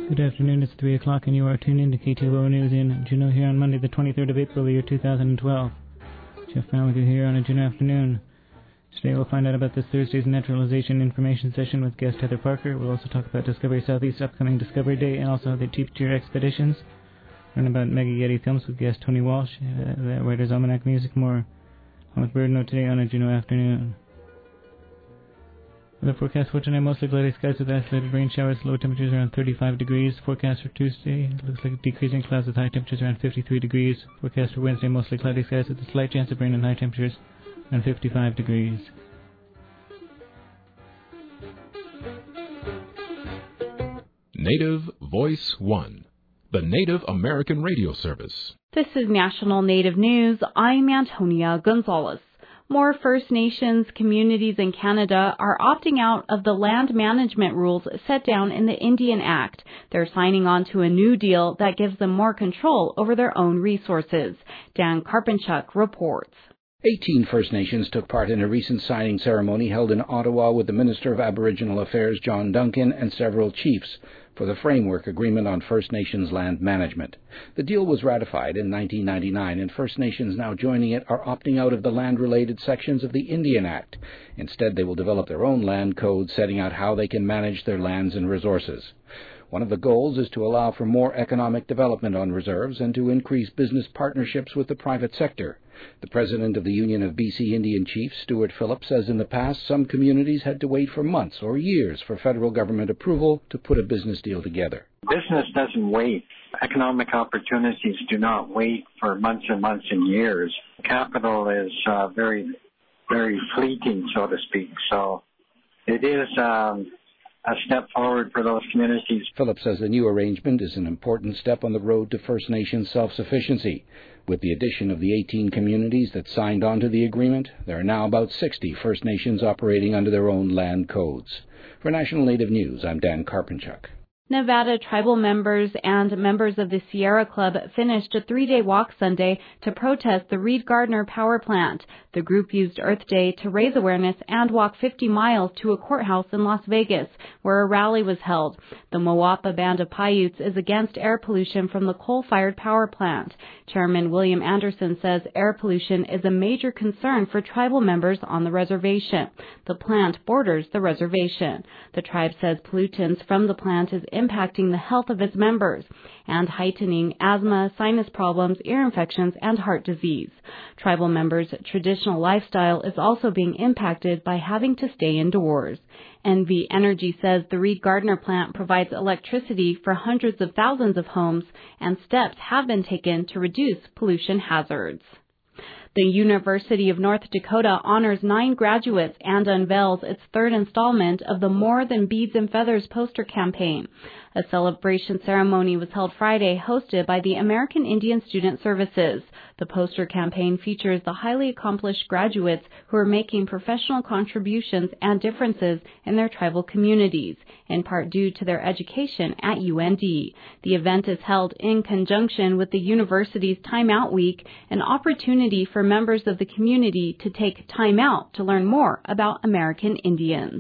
Good afternoon, it's 3 o'clock and you are tuned in to KTLO News in Juneau here on Monday the 23rd of April, the year 2012. Jeff Brown with you here on a Juneau afternoon. Today we'll find out about this Thursday's naturalization information session with guest Heather Parker. We'll also talk about Discovery Southeast's upcoming Discovery Day and also the Cheap Cheer expeditions. Learn about Mega Yeti films with guest Tony Walsh, the Writer's Almanac Music, more on with Bird Note today on a Juneau afternoon. The forecast for tonight, mostly cloudy skies with isolated rain showers, low temperatures around 35 degrees. Forecast for Tuesday, looks like decreasing clouds with high temperatures around 53 degrees. Forecast for Wednesday, mostly cloudy skies with a slight chance of rain and high temperatures around 55 degrees. Native Voice One, the Native American radio service. This is National Native News. I'm Antonia Gonzalez. More First Nations communities in Canada are opting out of the land management rules set down in the Indian Act. They're signing on to a new deal that gives them more control over their own resources. Dan Karpinchuk reports. 18 First Nations took part in a recent signing ceremony held in Ottawa with the Minister of Aboriginal Affairs, John Duncan, and several chiefs for the Framework Agreement on First Nations Land Management. The deal was ratified in 1999, and First Nations now joining it are opting out of the land-related sections of the Indian Act. Instead, they will develop their own land code, setting out how they can manage their lands and resources. One of the goals is to allow for more economic development on reserves and to increase business partnerships with the private sector. The president of the Union of BC Indian Chiefs, Stuart Phillips, says in the past some communities had to wait for months or years for federal government approval to put a business deal together. Business doesn't wait. Economic opportunities do not wait for months and months and years. Capital is very, very fleeting, so to speak. So it is a step forward for those communities. Phillips says the new arrangement is an important step on the road to First Nations self-sufficiency. With the addition of the 18 communities that signed on to the agreement, there are now about 60 First Nations operating under their own land codes. For National Native News, I'm Dan Karpinchuk. Nevada tribal members and members of the Sierra Club finished a 3-day walk Sunday to protest the Reed Gardner power plant. The group used Earth Day to raise awareness and walk 50 miles to a courthouse in Las Vegas, where a rally was held. The Moapa Band of Paiutes is against air pollution from the coal-fired power plant. Chairman William Anderson says air pollution is a major concern for tribal members on the reservation. The plant borders the reservation. The tribe says pollutants from the plant is impacting the health of its members and heightening asthma, sinus problems, ear infections, and heart disease. Tribal members' traditional lifestyle is also being impacted by having to stay indoors. NV Energy says the Reed Gardner plant provides electricity for hundreds of thousands of homes, and steps have been taken to reduce pollution hazards. The University of North Dakota honors 9 graduates and unveils its 3rd installment of the More Than Beads and Feathers poster campaign. A celebration ceremony was held Friday, hosted by the American Indian Student Services. The poster campaign features the highly accomplished graduates who are making professional contributions and differences in their tribal communities, in part due to their education at UND. The event is held in conjunction with the university's Time Out Week, an opportunity for members of the community to take time out to learn more about American Indians.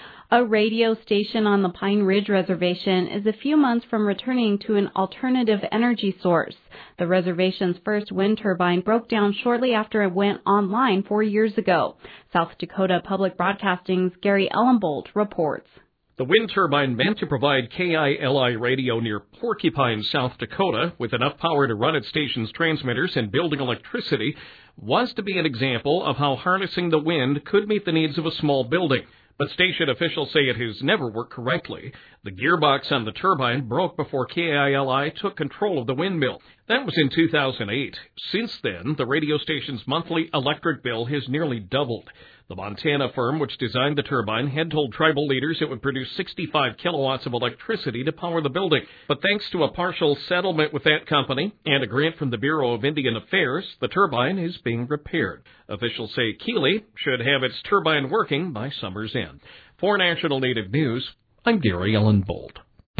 A radio station on the Pine Ridge Reservation is a few months from returning to an alternative energy source. The reservation's first wind turbine broke down shortly after it went online 4 years ago. South Dakota Public Broadcasting's Gary Ellenbold reports. The wind turbine meant to provide KILI radio near Porcupine, South Dakota, with enough power to run its station's transmitters and building electricity, was to be an example of how harnessing the wind could meet the needs of a small building. But station officials say it has never worked correctly. The gearbox on the turbine broke before KILI took control of the windmill. That was in 2008. Since then, the radio station's monthly electric bill has nearly doubled. The Montana firm which designed the turbine had told tribal leaders it would produce 65 kilowatts of electricity to power the building. But thanks to a partial settlement with that company and a grant from the Bureau of Indian Affairs, the turbine is being repaired. Officials say Keeley should have its turbine working by summer's end. For National Native News, I'm Gary Ellenbold.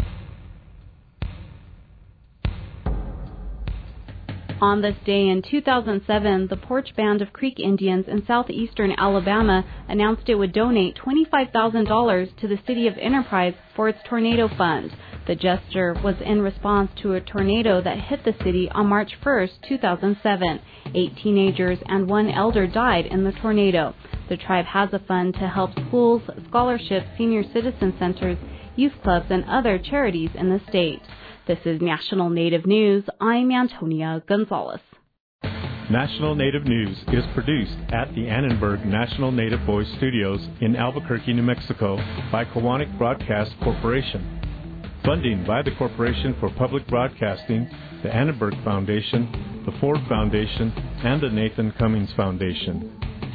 On this day in 2007, the Porch Band of Creek Indians in southeastern Alabama announced it would donate $25,000 to the City of Enterprise for its tornado fund. The gesture was in response to a tornado that hit the city on March 1, 2007. 8 teenagers and 1 elder died in the tornado. The tribe has a fund to help schools, scholarships, senior citizen centers, youth clubs, and other charities in the state. This is National Native News. I'm Antonia Gonzalez. National Native News is produced at the Annenberg National Native Voice Studios in Albuquerque, New Mexico by Kiwanis Broadcast Corporation. Funding by the Corporation for Public Broadcasting, the Annenberg Foundation, the Ford Foundation, and the Nathan Cummings Foundation.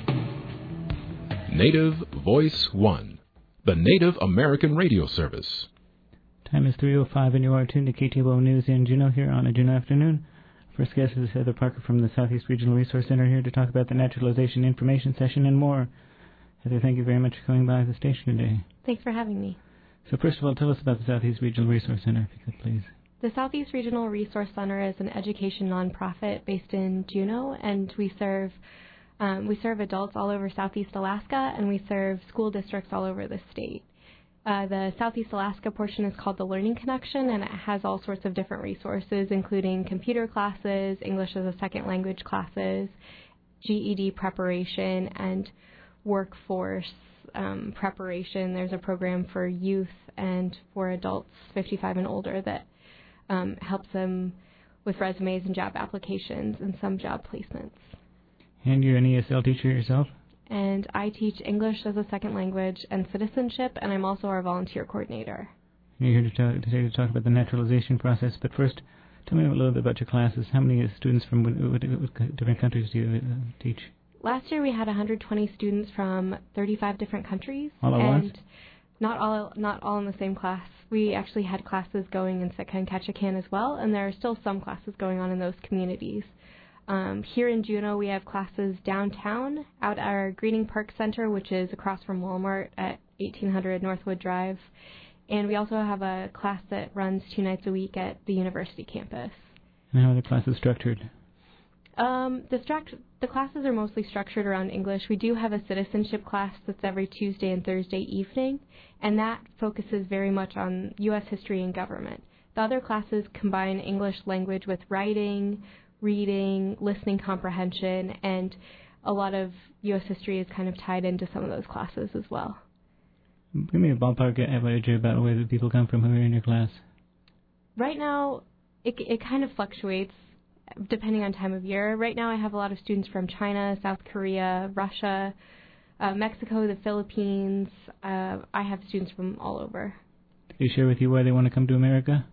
Native Voice One, the Native American radio service. Time is 3:05 and you are tuned to KTOO News in Juneau here on a Juneau afternoon. First guest is Heather Parker from the Southeast Regional Resource Center here to talk about the Naturalization Information Session and more. Heather, thank you very much for coming by the station today. Thanks for having me. So first of all, tell us about the Southeast Regional Resource Center, if you could, please. The Southeast Regional Resource Center is an education nonprofit based in Juneau, and we serve adults all over Southeast Alaska, and we serve school districts all over the state. The Southeast Alaska portion is called the Learning Connection, and it has all sorts of different resources, including computer classes, English as a second language classes, GED preparation, and workforce preparation. There's a program for youth and for adults 55 and older that helps them with resumes and job applications and some job placements. And you're an ESL teacher yourself? And I teach English as a second language and citizenship, and I'm also our volunteer coordinator. You're here today to talk about the naturalization process, but first, tell me a little bit about your classes. How many students from what different countries do you teach? Last year we had 120 students from 35 different countries. All at once? Not all in the same class. We actually had classes going in Sitka and Ketchikan as well, and there are still some classes going on in those communities. Here in Juneau, we have classes downtown out at our Greening Park Center, which is across from Walmart at 1800 Northwood Drive. And we also have a class that runs 2 nights a week at the university campus. And how are the classes structured? The classes are mostly structured around English. We do have a citizenship class that's every Tuesday and Thursday evening, and that focuses very much on U.S. history and government. The other classes combine English language with writing, reading, listening comprehension, and a lot of U.S. history is kind of tied into some of those classes as well. Give me a ballpark average about where the people come from who are in your class. Right now, it kind of fluctuates depending on time of year. Right now I have a lot of students from China, South Korea, Russia, Mexico, the Philippines. I have students from all over. Did they share with you why they want to come to America?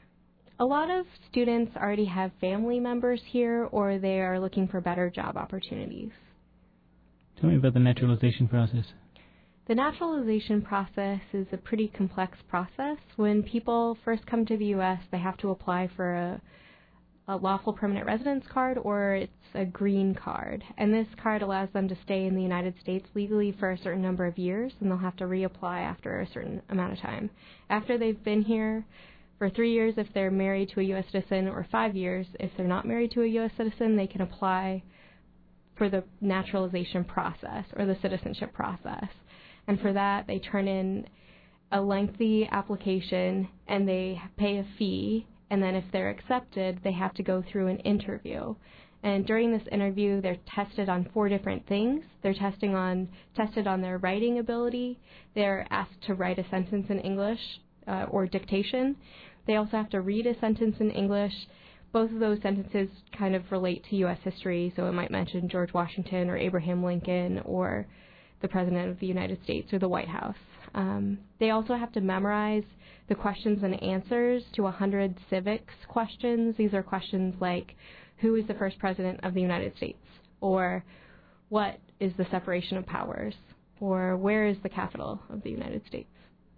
A lot of students already have family members here, or they are looking for better job opportunities. Tell me about the naturalization process. The naturalization process is a pretty complex process. When people first come to the U.S., they have to apply for a lawful permanent residence card, or it's a green card. And this card allows them to stay in the United States legally for a certain number of years, and they'll have to reapply after a certain amount of time. After they've been here for 3 years if they're married to a U.S. citizen, or 5 years if they're not married to a U.S. citizen, they can apply for the naturalization process or the citizenship process. And for that, they turn in a lengthy application and they pay a fee. And then if they're accepted, they have to go through an interview. And during this interview, they're tested on 4 different things. They're tested on their writing ability. They're asked to write a sentence in English or dictation. They also have to read a sentence in English. Both of those sentences kind of relate to U.S. history, so it might mention George Washington or Abraham Lincoln or the President of the United States or the White House. They also have to memorize the questions and answers to 100 civics questions. These are questions like, who is the first President of the United States? Or what is the separation of powers? Or where is the capital of the United States?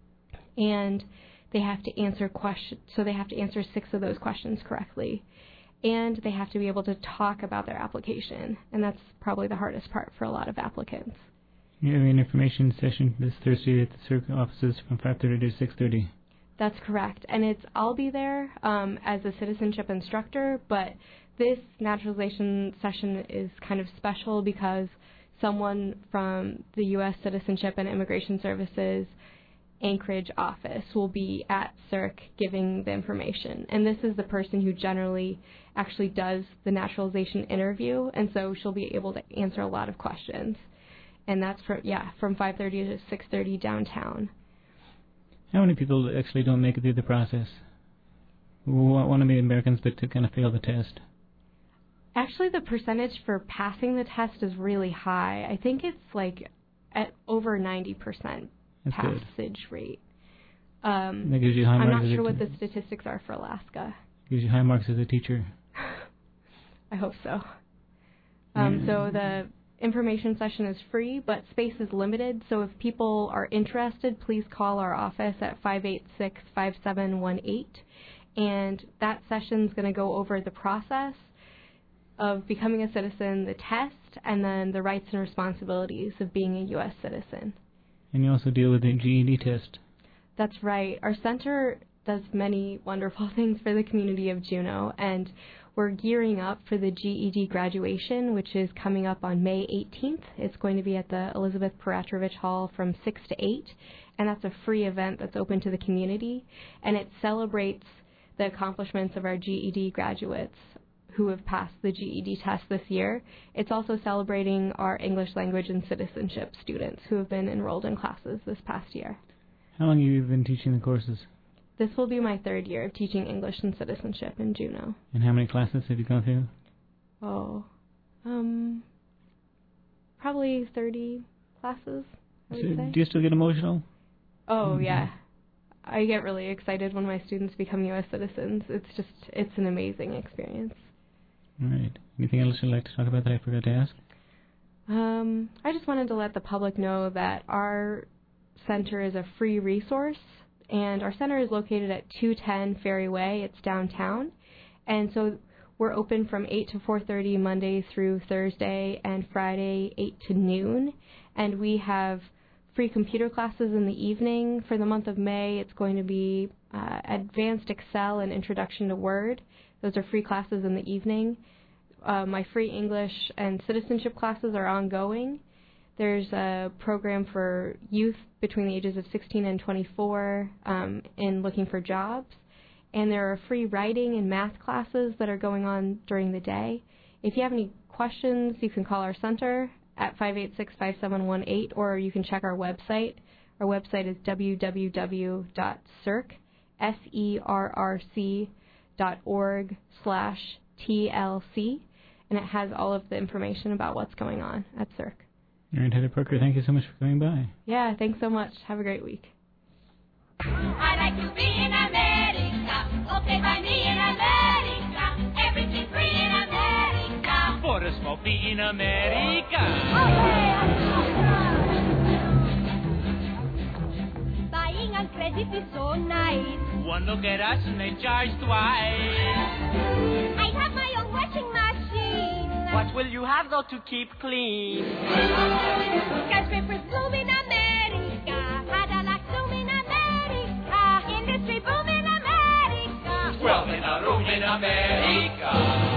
And they have to answer questions, so they have to answer 6 of those questions correctly. And they have to be able to talk about their application, and that's probably the hardest part for a lot of applicants. You have an information session this Thursday at the circuit offices from 5:30 to 6:30. That's correct, and I'll be there as a citizenship instructor, but this naturalization session is kind of special because someone from the U.S. Citizenship and Immigration Services Anchorage office will be at CERC giving the information. And this is the person who generally actually does the naturalization interview, and so she'll be able to answer a lot of questions. And that's from 5:30 to 6:30 downtown. How many people actually don't make it through the process? Want to be Americans, but to kind of fail the test? Actually, the percentage for passing the test is really high. I think it's like at over 90% passage rate. That gives you high marks. I'm not sure what the statistics are for Alaska. Gives you high marks as a teacher. I hope so. So the information session is free, but space is limited. So if people are interested, please call our office at 586-5718. And that session's going to go over the process of becoming a citizen, the test, and then the rights and responsibilities of being a U.S. citizen. And you also deal with the GED test. That's right. Our center does many wonderful things for the community of Juneau, and we're gearing up for the GED graduation, which is coming up on May 18th. It's going to be at the Elizabeth Peratrovich Hall from 6 to 8, and that's a free event that's open to the community, and it celebrates the accomplishments of our GED graduates who have passed the GED test this year. It's also celebrating our English language and citizenship students who have been enrolled in classes this past year. How long have you been teaching the courses? This will be my third year of teaching English and citizenship in Juneau. And how many classes have you gone through? Probably 30 classes, I would say. Do you still get emotional? Oh, yeah. I get really excited when my students become U.S. citizens. It's an amazing experience. All right. Anything else you'd like to talk about that I forgot to ask? I just wanted to let the public know that our center is a free resource, and our center is located at 210 Ferry Way. It's downtown. And so we're open from 8 to 4:30 Monday through Thursday, and Friday 8 to noon. And we have free computer classes in the evening. For the month of May, it's going to be Advanced Excel and Introduction to Word. Those are free classes in the evening. My free English and citizenship classes are ongoing. There's a program for youth between the ages of 16 and 24 in looking for jobs. And there are free writing and math classes that are going on during the day. If you have any questions, you can call our center at 586-5718, or you can check our website. Our website is www.cerc.org/TLC, and it has all of the information about what's going on at CERC. All right, Heather Parker, thank you so much for coming by. Yeah, thanks so much. Have a great week. I like to be in America, okay by me in America, everything free in America. For a smoke be in America. Buying on credit is so nice. One look at us and they charge twice. I have my own washing machine. What will you have though to keep clean? Skyscrapers bloom in America, Cadillac zoom in America, industry boom in America. 12 in a room in America.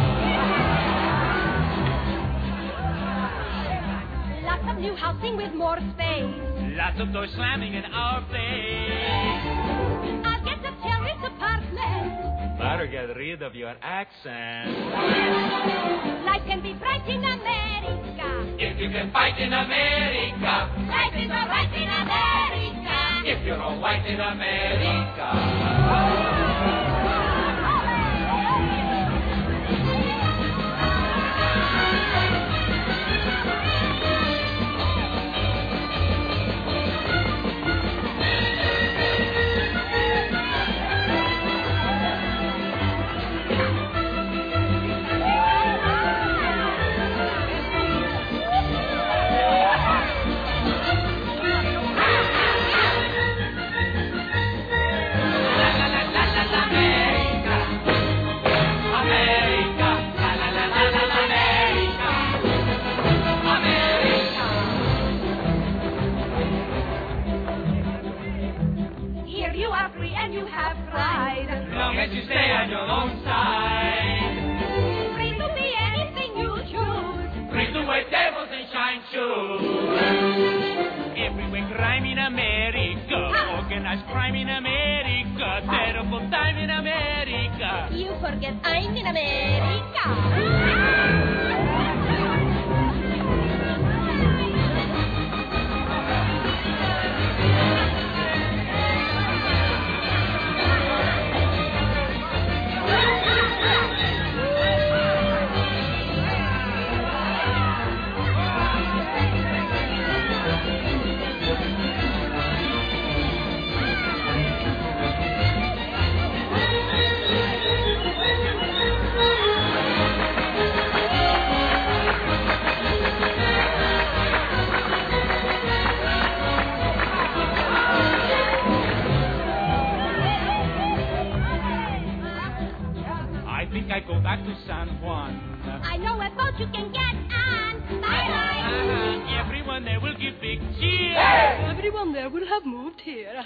Lots of new housing with more space. Lots of doors slamming in our face. I'll get the terrace apartment. Better get rid of your accent. Life can be bright in America. If you can fight in America. Life is all right in America. If you're all white in America. As you stay on your own side. Free to be anything you choose. Free to wait tables and shine shoes. Everywhere crime in America. Organized organized crime in America. Terrible time in America. You forget I'm in America. I go back to San Juan. I know a boat you can get on. Bye-bye. Everyone there will give big cheers. Hey! Everyone there will have moved here.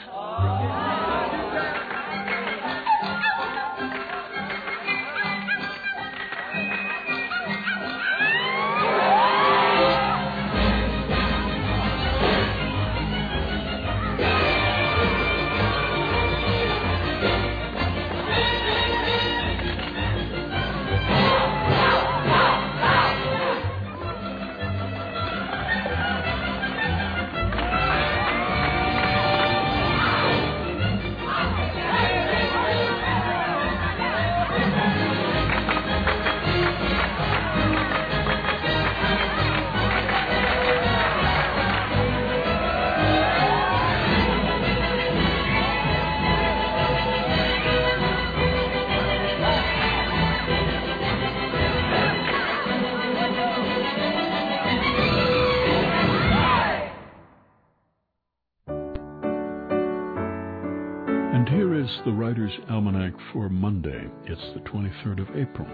The Writer's Almanac for Monday. It's the 23rd of April,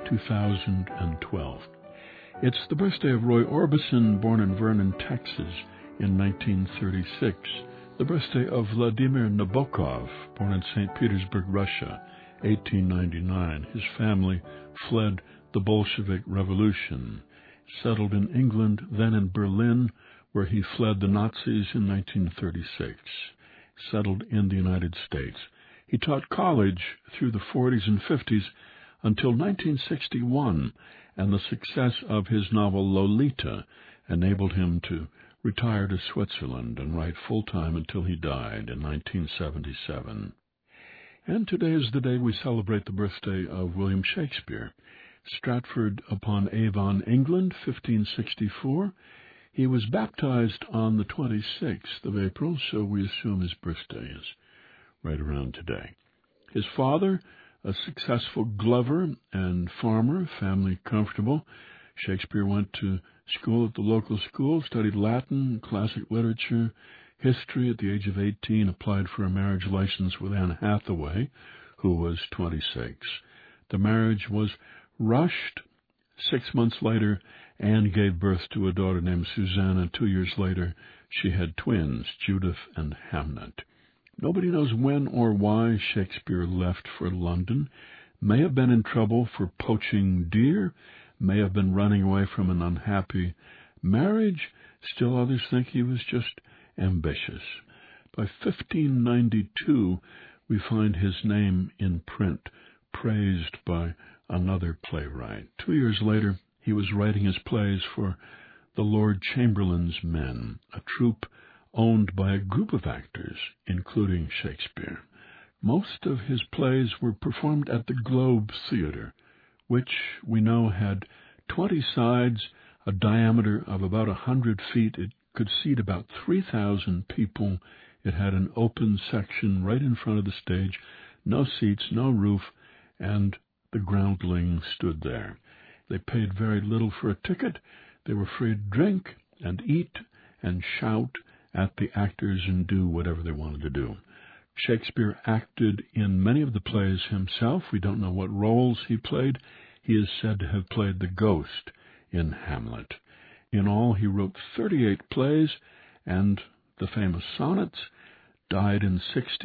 2012. It's the birthday of Roy Orbison, born in Vernon, Texas, in 1936. The birthday of Vladimir Nabokov, born in St. Petersburg, Russia, 1899. His family fled the Bolshevik Revolution, settled in England, then in Berlin, where he fled the Nazis in 1936, settled in the United States. He taught college through the 40s and 50s until 1961, and the success of his novel Lolita enabled him to retire to Switzerland and write full-time until he died in 1977. And today is the day we celebrate the birthday of William Shakespeare. Stratford-upon-Avon, England, 1564. He was baptized on the 26th of April, so we assume his birthday is right around today. His father, a successful glover and farmer, family comfortable. Shakespeare went to school at the local school, studied Latin, classic literature, history. At the age of 18, applied for a marriage license with Anne Hathaway, who was 26. The marriage was rushed. 6 months later, Anne gave birth to a daughter named Susanna. 2 years later, she had twins, Judith and Hamnet. Nobody knows when or why Shakespeare left for London. May have been in trouble for poaching deer, may have been running away from an unhappy marriage. Still others think he was just ambitious. By 1592, we find his name in print, praised by another playwright. 2 years later, he was writing his plays for the Lord Chamberlain's Men, a troupe owned by a group of actors, including Shakespeare. Most of his plays were performed at the Globe Theatre, which we know had 20 sides, a diameter of about 100 feet. It could seat about 3,000 people. It had an open section right in front of the stage, no seats, no roof, and the groundlings stood there. They paid very little for a ticket. They were free to drink and eat and shout at the actors and do whatever they wanted to do. Shakespeare acted in many of the plays himself. We don't know what roles he played. He is said to have played the ghost in Hamlet. In all, he wrote 38 plays and the famous sonnets. Died in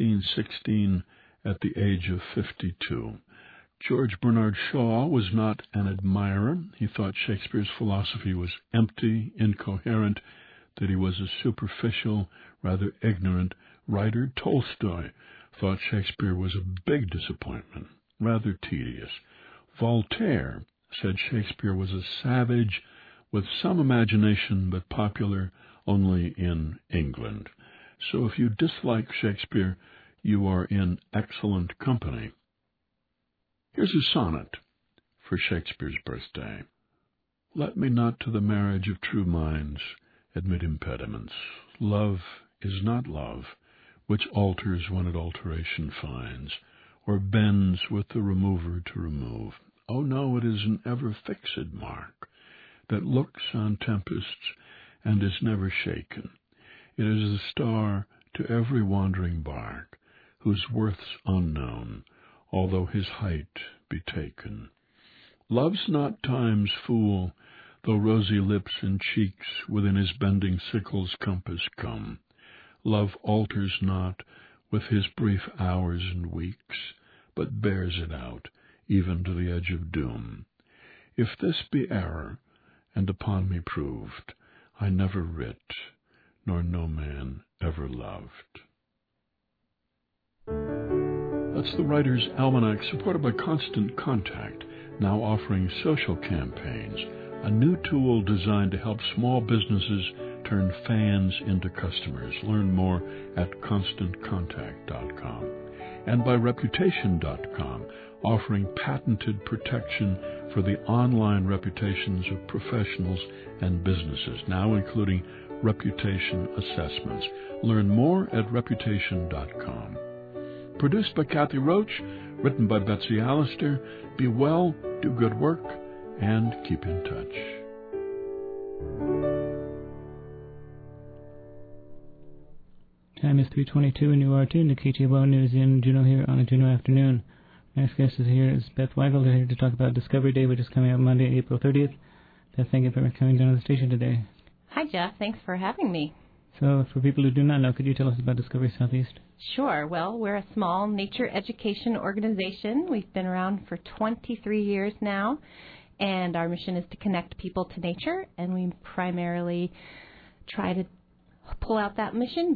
1616 at the age of 52. George Bernard Shaw was not an admirer. He thought Shakespeare's philosophy was empty, incoherent, that he was a superficial, rather ignorant writer Tolstoy thought Shakespeare was a big disappointment, rather tedious. Voltaire said Shakespeare was a savage with some imagination but popular only in England. So if you dislike Shakespeare, you are in excellent company. Here's a sonnet for Shakespeare's birthday. Let me not to the marriage of true minds admit impediments. Love is not love, which alters when it alteration finds, or bends with the remover to remove. Oh no, it is an ever-fixed mark, that looks on tempests and is never shaken. It is a star to every wandering bark, whose worth's unknown, although his height be taken. Love's not time's fool, though rosy lips and cheeks within his bending sickle's compass come. Love alters not with his brief hours and weeks, but bears it out, even to the edge of doom. If this be error, and upon me proved, I never writ, nor no man ever loved. That's the Writer's Almanac, supported by Constant Contact, now offering social campaigns, a new tool designed to help small businesses turn fans into customers. Learn more at ConstantContact.com. And by Reputation.com, offering patented protection for the online reputations of professionals and businesses, now including reputation assessments. Learn more at Reputation.com. Produced by Kathy Roach, written by Betsy Allister. Be well, do good work, and keep in touch. Time is 3:22, and you are tuned to KTOO News in Juneau here on a Juneau afternoon. Next guest is Beth Weigel. They're here to talk about Discovery Day, which is coming up Monday, April 30th. Beth, thank you for coming down to the station today. Hi, Jeff. Thanks for having me. So, for people who do not know, could you tell us about Discovery Southeast? Sure. Well, we're a small nature education organization. We've been around for 23 years now, and our mission is to connect people to nature, and we primarily try to pull out that mission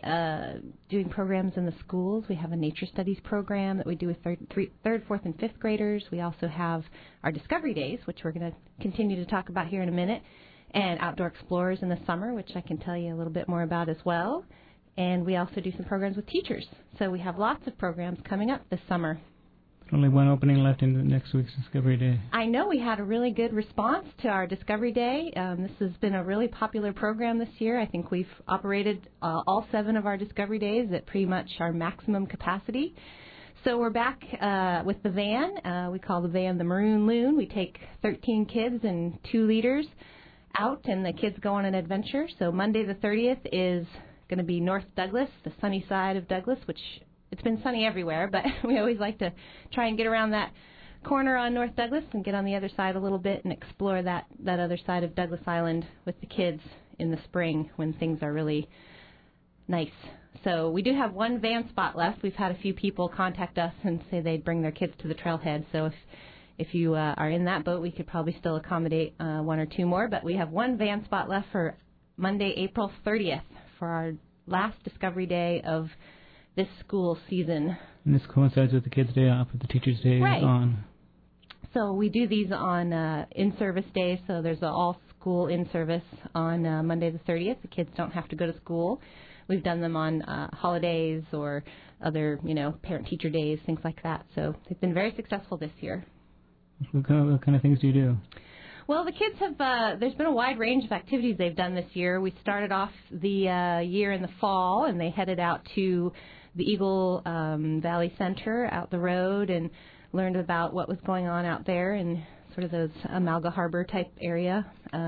by doing programs in the schools. We have a nature studies program that we do with third, fourth, and fifth graders. We also have our Discovery Days, which we're going to continue to talk about here in a minute, and Outdoor Explorers in the summer, which I can tell you a little bit more about as well. And we also do some programs with teachers. So we have lots of programs coming up this summer. Only one opening left in the next week's Discovery Day. I know we had a really good response to our Discovery Day. This has been a really popular program this year. I think we've operated all 7 of our Discovery Days at pretty much our maximum capacity. So we're back with the van. We call the van the Maroon Loon. We take 13 kids and 2 leaders out, and the kids go on an adventure. So Monday the 30th is going to be North Douglas, the sunny side of Douglas, which it's been sunny everywhere, but we always like to try and get around that corner on North Douglas and get on the other side a little bit and explore that other side of Douglas Island with the kids in the spring when things are really nice. So we do have one van spot left. We've had a few people contact us and say they'd bring their kids to the trailhead. So if you are in that boat, we could probably still accommodate 1 or 2 more. But we have one van spot left for Monday, April 30th for our last Discovery Day of this school season. And this coincides with the kids' day off, with the teachers' day on. So we do these on in-service days. So there's an all-school in-service on Monday the 30th. The kids don't have to go to school. We've done them on holidays or other, parent-teacher days, things like that. So they've been very successful this year. What kind of things do you do? Well, the kids have, there's been a wide range of activities they've done this year. We started off the year in the fall, and they headed out to the Eagle Valley Center out the road and learned about what was going on out there in sort of those Amalga Harbor type area.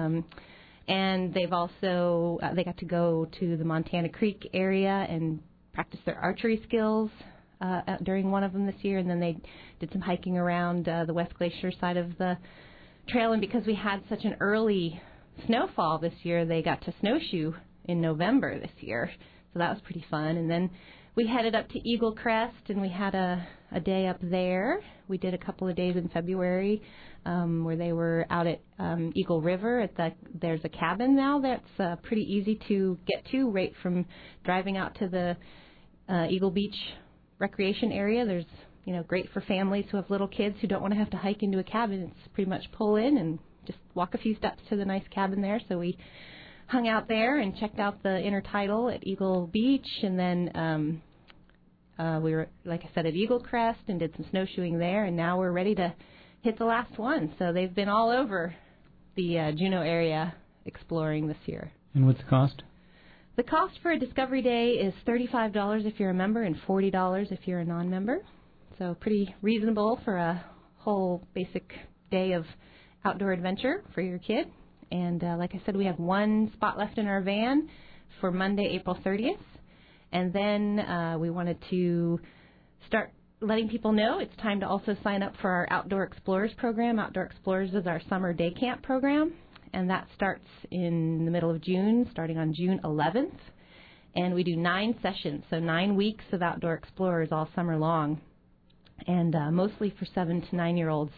And they've also, they got to go to the Montana Creek area and practice their archery skills during one of them this year. And then they did some hiking around the West Glacier side of the trail. And because we had such an early snowfall this year, they got to snowshoe in November this year. So that was pretty fun. And then we headed up to Eagle Crest, and we had a day up there. We did a couple of days in February where they were out at Eagle River. There's a cabin now that's pretty easy to get to right from driving out to the Eagle Beach recreation area. There's, great for families who have little kids who don't want to have to hike into a cabin. It's pretty much pull in and just walk a few steps to the nice cabin there. So we hung out there and checked out the intertidal at Eagle Beach, and then we were, like I said, at Eagle Crest and did some snowshoeing there, and now we're ready to hit the last one. So they've been all over the Juneau area exploring this year. And what's the cost? The cost for a Discovery Day is $35 if you're a member and $40 if you're a non-member. So pretty reasonable for a whole basic day of outdoor adventure for your kid. And like I said, we have one spot left in our van for Monday, April 30th. And then we wanted to start letting people know it's time to also sign up for our Outdoor Explorers program. Outdoor Explorers is our summer day camp program, and that starts in the middle of June, starting on June 11th. And we do 9 sessions, so 9 weeks of Outdoor Explorers all summer long, and mostly for 7 to 9-year-olds.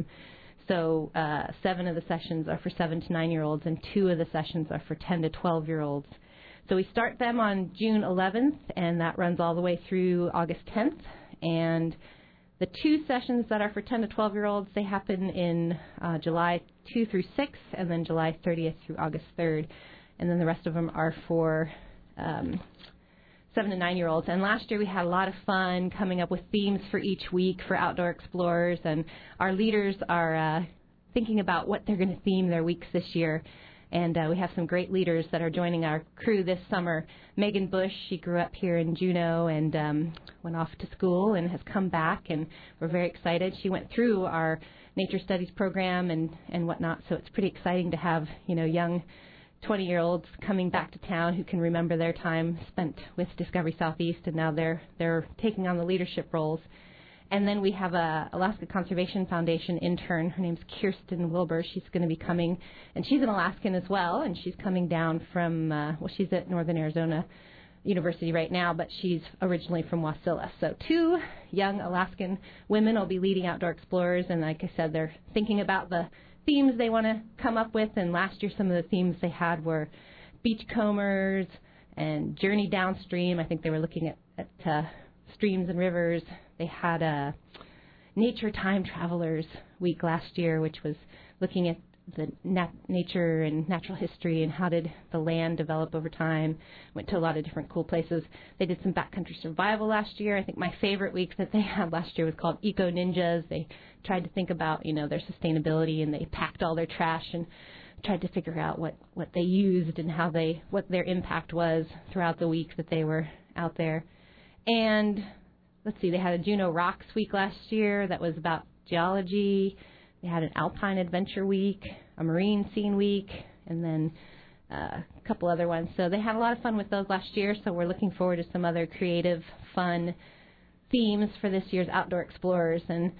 So 7 of the sessions are for 7 to 9-year-olds, and 2 of the sessions are for 10 to 12-year-olds. So we start them on June 11th, and that runs all the way through August 10th. And the 2 sessions that are for 10 to 12-year-olds, they happen in July 2 through 6, and then July 30th through August 3rd. And then the rest of them are for 7 to 9-year-olds. And last year we had a lot of fun coming up with themes for each week for Outdoor Explorers, and our leaders are thinking about what they're going to theme their weeks this year. And we have some great leaders that are joining our crew this summer. Megan Bush, she grew up here in Juneau and went off to school and has come back, and we're very excited. She went through our nature studies program and whatnot, so it's pretty exciting to have, young 20-year-olds coming back to town who can remember their time spent with Discovery Southeast, and now they're taking on the leadership roles. And then we have a Alaska Conservation Foundation intern. Her name's Kirsten Wilbur. She's going to be coming, and she's an Alaskan as well, and she's coming down from, she's at Northern Arizona University right now, but she's originally from Wasilla. So 2 young Alaskan women will be leading Outdoor Explorers, and like I said, they're thinking about the themes they want to come up with, and last year some of the themes they had were beachcombers and journey downstream. I think they were looking at streams and rivers. They had a Nature Time Travelers week last year, which was looking at the nature and natural history and how did the land develop over time. Went to a lot of different cool places. They did some backcountry survival last year. I think my favorite week that they had last year was called Eco Ninjas. They tried to think about, their sustainability, and they packed all their trash and tried to figure out what they used and what their impact was throughout the week that they were out there. And let's see, they had a Juneau Rocks week last year that was about geology. They had an Alpine Adventure week, a Marine Scene week, and then a couple other ones. So they had a lot of fun with those last year, so we're looking forward to some other creative, fun themes for this year's Outdoor Explorers. And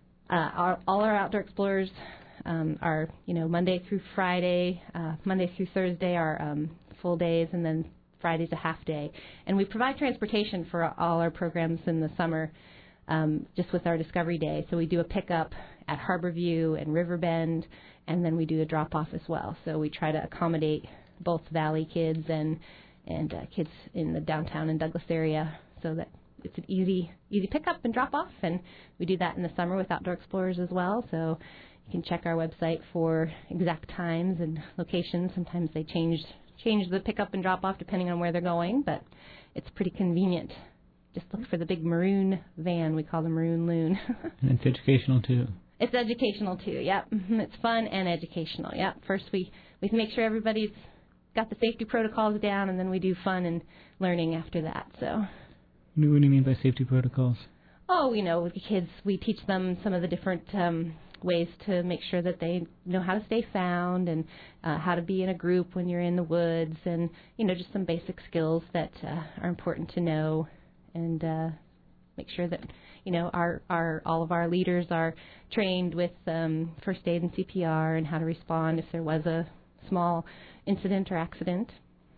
all our Outdoor Explorers are, Monday through Friday. Monday through Thursday are full days, and then Friday's a half day. And we provide transportation for all our programs in the summer, just with our Discovery Day. So we do a pickup at Harborview and Riverbend, and then we do a drop-off as well. So we try to accommodate both Valley kids and kids in the downtown and Douglas area, so that it's an easy pickup and drop-off. And we do that in the summer with Outdoor Explorers as well. So you can check our website for exact times and locations. Sometimes they change the pickup and drop-off depending on where they're going, but it's pretty convenient. Just look for the big maroon van. We call the Maroon Loon. And it's educational, too. It's educational, too, yep. It's fun and educational, yep. First, we make sure everybody's got the safety protocols down, and then we do fun and learning after that. So. What do you mean by safety protocols? Oh, with the kids, we teach them some of the different ways to make sure that they know how to stay found, and how to be in a group when you're in the woods, and, just some basic skills that are important to know, and make sure that, all of our leaders are trained with first aid and CPR and how to respond if there was a small incident or accident.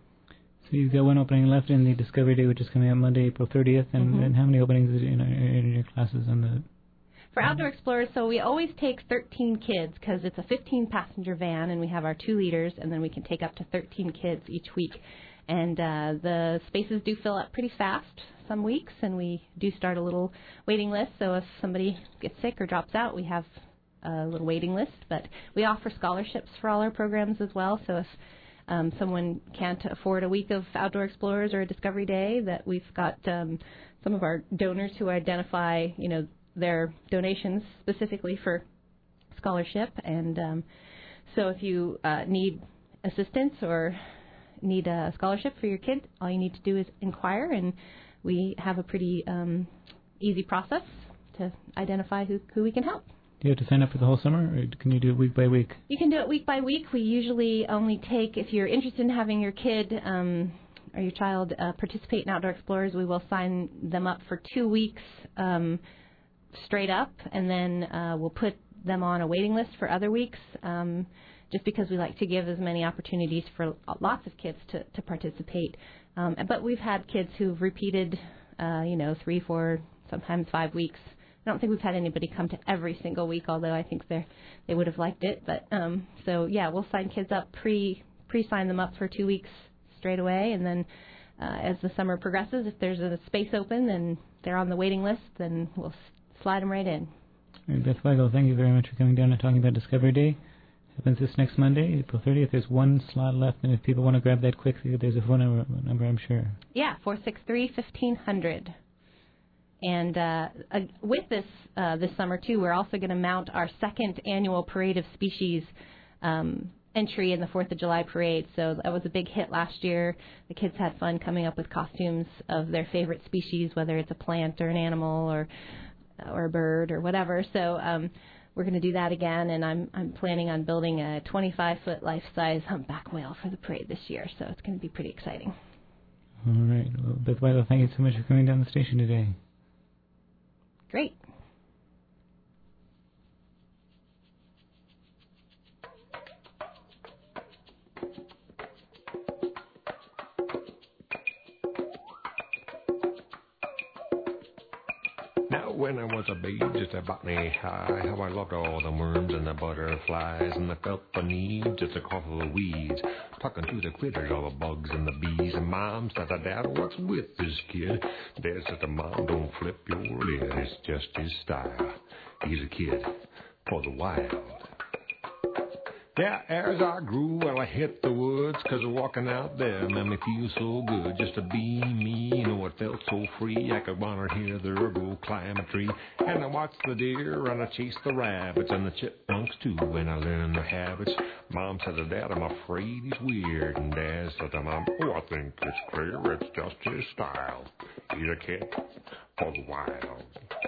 So you've got one opening left in the Discovery Day, which is coming out Monday, April 30th, and how many openings in your classes on the... For Outdoor Explorers, so we always take 13 kids because it's a 15-passenger van, and we have our 2 leaders, and then we can take up to 13 kids each week. And the spaces do fill up pretty fast, some weeks, and we do start a little waiting list. So if somebody gets sick or drops out, we have a little waiting list. But we offer scholarships for all our programs as well. So if someone can't afford a week of Outdoor Explorers or a Discovery Day, that we've got some of our donors who identify, their donations specifically for scholarship. And so if you need assistance or need a scholarship for your kid, all you need to do is inquire, and we have a pretty easy process to identify who we can help. Do you have to sign up for the whole summer, or can you do it week by week? You can do it week by week. We usually only take, if you're interested in having your kid or your child participate in Outdoor Explorers, we will sign them up for 2 weeks straight up, and then we'll put them on a waiting list for other weeks, just because we like to give as many opportunities for lots of kids to participate. But we've had kids who've repeated, 3, 4, sometimes 5 weeks. I don't think we've had anybody come to every single week, although I think they would have liked it. But we'll sign kids up, pre-sign them up for 2 weeks straight away, and then as the summer progresses, if there's a space open and they're on the waiting list, then we'll slide them right in. Beth Weigel, thank you very much for coming down and talking about Discovery Day. Happens this next Monday, April 30th. There's one slot left, and if people want to grab that quickly, there's a phone number, I'm sure. Yeah, 463-1500. And with this summer, too, we're also going to mount our second annual Parade of Species entry in the 4th of July parade. So that was a big hit last year. The kids had fun coming up with costumes of their favorite species, whether it's a plant or an animal or a bird or whatever. So we're going to do that again, and I'm planning on building a 25-foot life-size humpback whale for the parade this year. So it's going to be pretty exciting. All right. Well, Beth Weigel, thank you so much for coming down the station today. Great. Now when I was a babe, just a botany high, how I loved all the worms and the butterflies, and I felt the need just to cough the weeds, talking to the critters, all the bugs and the bees. And Mom said, Dad, what's with this kid? Dad said, Mom, don't flip your lid, it's just his style. He's a kid for the wild. Yeah, as I grew, well, I hit the woods, 'cause walking out there made me feel so good. Just to be me, it felt so free. I could run right here, there, go climb a tree. And I watched the deer, and I chased the rabbits, and the chipmunks, too, and I learned their habits. Mom said to Dad, I'm afraid he's weird. And Dad said to Mom, oh, I think it's clear, it's just his style. He's a kid for the wild.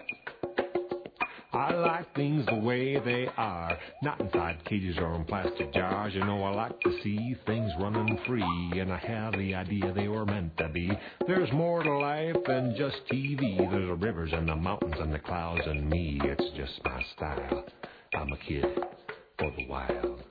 I like things the way they are, not inside cages or in plastic jars. I like to see things running free, and I have the idea they were meant to be. There's more to life than just TV. There's the rivers and the mountains and the clouds and me. It's just my style. I'm a kid for the wild.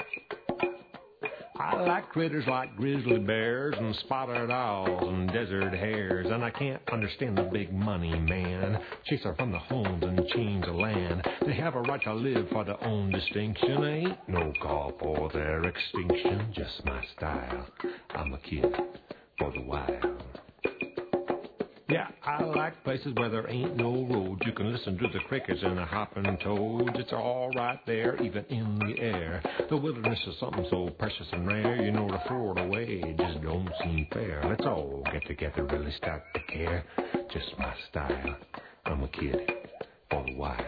I like critters like grizzly bears and spotted owls and desert hares, and I can't understand the big money man, chaser from the homes and change the land. They have a right to live for their own distinction. Ain't no call for their extinction. Just my style. I'm a kid for the wild. Yeah, I like places where there ain't no roads. You can listen to the crickets and the hopping toads. It's all right there, even in the air. The wilderness is something so precious and rare. To throw it away, it just don't seem fair. Let's all get together, really start to care. Just my style. I'm a kid for the wild.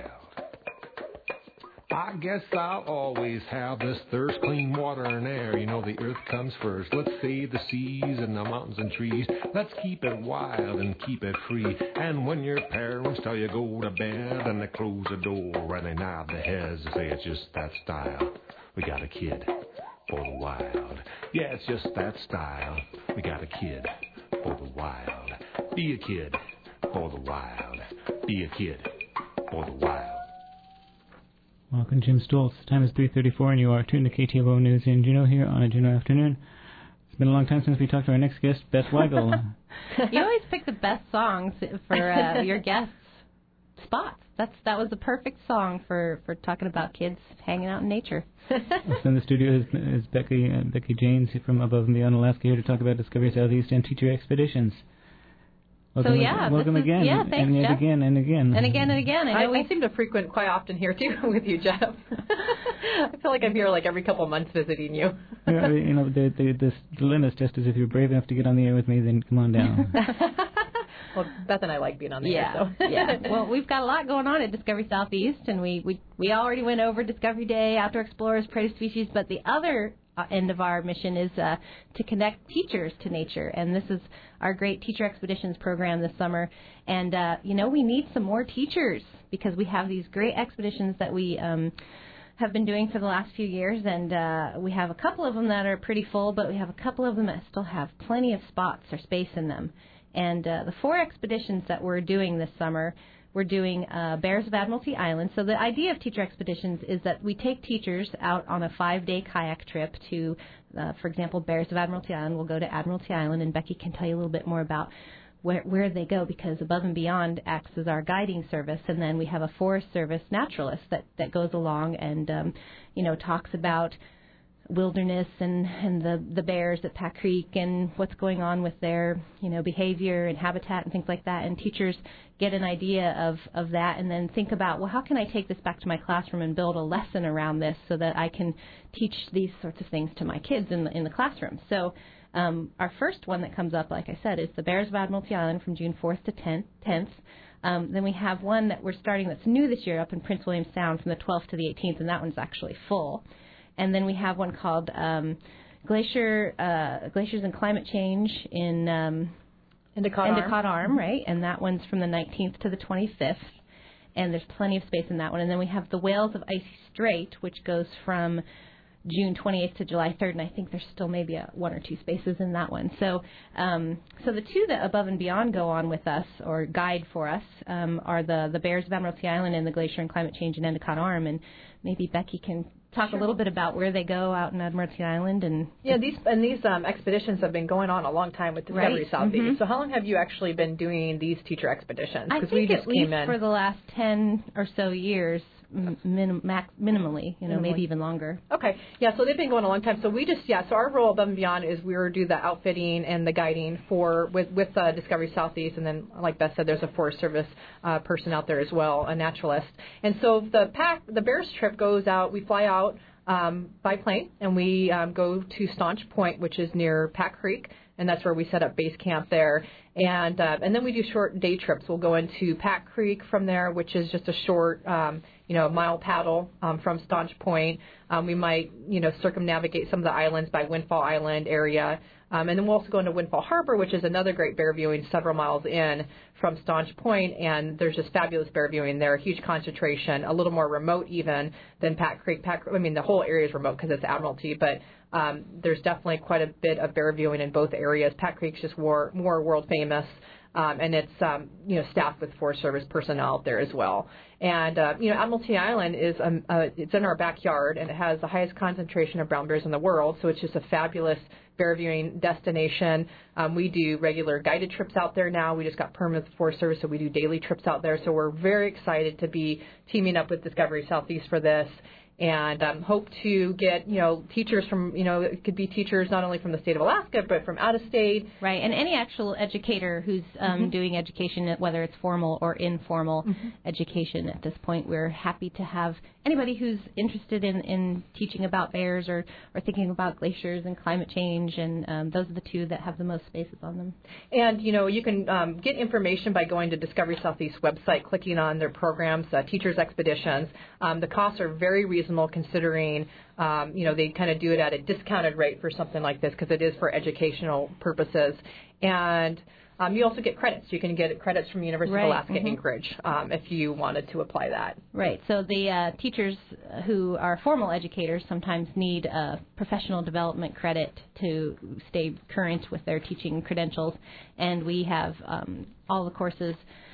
I guess I'll always have this thirst, clean water and air. The earth comes first. Let's save the seas and the mountains and trees. Let's keep it wild and keep it free. And when your parents tell you go to bed and they close the door and they nod their heads and say it's just that style. We got a kid for the wild. Yeah, it's just that style. We got a kid for the wild. Be a kid for the wild. Be a kid for the wild. Welcome, Jim Stoltz. The time is 3:34, and you are tuned to KTLO News in Juneau here on a Juneau afternoon. It's been a long time since we talked to our next guest, Beth Weigel. You always pick the best songs for your guests' spots. That was the perfect song for talking about kids hanging out in nature. Also in the studio is Becky Janes from Above and Beyond Alaska, here to talk about Discovery Southeast and teacher expeditions. welcome again. Yeah, thanks, and yet Jeff. again and again. And again and again. I seem to frequent quite often here, too, with you, Jeff. I feel like I'm here like every couple of months visiting you. The Linda's just as if you're brave enough to get on the air with me, then come on down. Well, Beth and I like being on the air, so. Yeah. Well, we've got a lot going on at Discovery Southeast, and we already went over Discovery Day, Outdoor Explorers, Prey to Species, but the other end of our mission is to connect teachers to nature, and this is our great Teacher Expeditions program this summer. And, we need some more teachers because we have these great expeditions that we have been doing for the last few years, and we have a couple of them that are pretty full, but we have a couple of them that still have plenty of spots or space in them. And the 4 expeditions that we're doing this summer, we're doing Bears of Admiralty Island. So the idea of Teacher Expeditions is that we take teachers out on a 5-day kayak trip to, for example, Bears of Admiralty Island. We'll go to Admiralty Island, and Becky can tell you a little bit more about where they go, because Above and Beyond acts as our guiding service, and then we have a Forest Service naturalist that goes along and talks about wilderness and the bears at Pack Creek and what's going on with their behavior and habitat and things like that. And teachers get an idea of that and then think about, well, how can I take this back to my classroom and build a lesson around this so that I can teach these sorts of things to my kids in the classroom. So our first one that comes up, like I said, is the Bears of Admiralty Island from June 4th to 10th. Then we have one that we're starting that's new this year up in Prince William Sound from the 12th to the 18th, and that one's actually full. And then we have one called Glaciers and Climate Change in Endicott Arm, right? And that one's from the 19th to the 25th. And there's plenty of space in that one. And then we have the Whales of Icy Strait, which goes from June 28th to July 3rd, and I think there's still maybe 1 or 2 spaces in that one. So the 2 that Above and Beyond go on with us or guide for us are the Bears of Admiralty Island and the Glacier and Climate Change in Endicott Arm. And maybe Becky can talk a little bit about where they go out in Admiralty Island. And these expeditions have been going on a long time with Discovery Southeast. Mm-hmm. So how long have you actually been doing these teacher expeditions? I think at least for the last 10 or so years, minimally, maybe even longer. Okay. Yeah, so they've been going a long time. So so our role Above and Beyond is we do the outfitting and the guiding with Discovery Southeast, and then, like Beth said, there's a Forest Service person out there as well, a naturalist. And so the Bears trip goes out, we fly out by plane, and we go to Staunch Point, which is near Pack Creek, and that's where we set up base camp there. And then we do short day trips. We'll go into Pack Creek from there, which is just a short, mile paddle from Staunch Point. We might, circumnavigate some of the islands by Windfall Island area. And then we'll also go into Windfall Harbor, which is another great bear viewing several miles in from Staunch Point, and there's just fabulous bear viewing there, a huge concentration, a little more remote even than Pack Creek. The whole area is remote because it's Admiralty, but there's definitely quite a bit of bear viewing in both areas. Pack Creek's just more world famous. And it's staffed with Forest Service personnel out there as well. And Admiralty Island is it's in our backyard, and it has the highest concentration of brown bears in the world. So it's just a fabulous bear viewing destination. We do regular guided trips out there now. We just got permit with the Forest Service, so we do daily trips out there. So we're very excited to be teaming up with Discovery Southeast for this. And hope to get, teachers from, it could be teachers not only from the state of Alaska, but from out of state. Right, and any actual educator who's doing education, whether it's formal or informal education at this point. We're happy to have anybody who's interested in teaching about bears or thinking about glaciers and climate change, and those are the 2 that have the most spaces on them. And, you can get information by going to Discovery Southeast website, clicking on their programs, Teachers Expeditions. The costs are very reasonable considering, they kind of do it at a discounted rate for something like this because it is for educational purposes. And you also get credits. You can get credits from the University of Alaska Anchorage if you wanted to apply that. Right. So the teachers who are formal educators sometimes need a professional development credit to stay current with their teaching credentials. And we have all the courses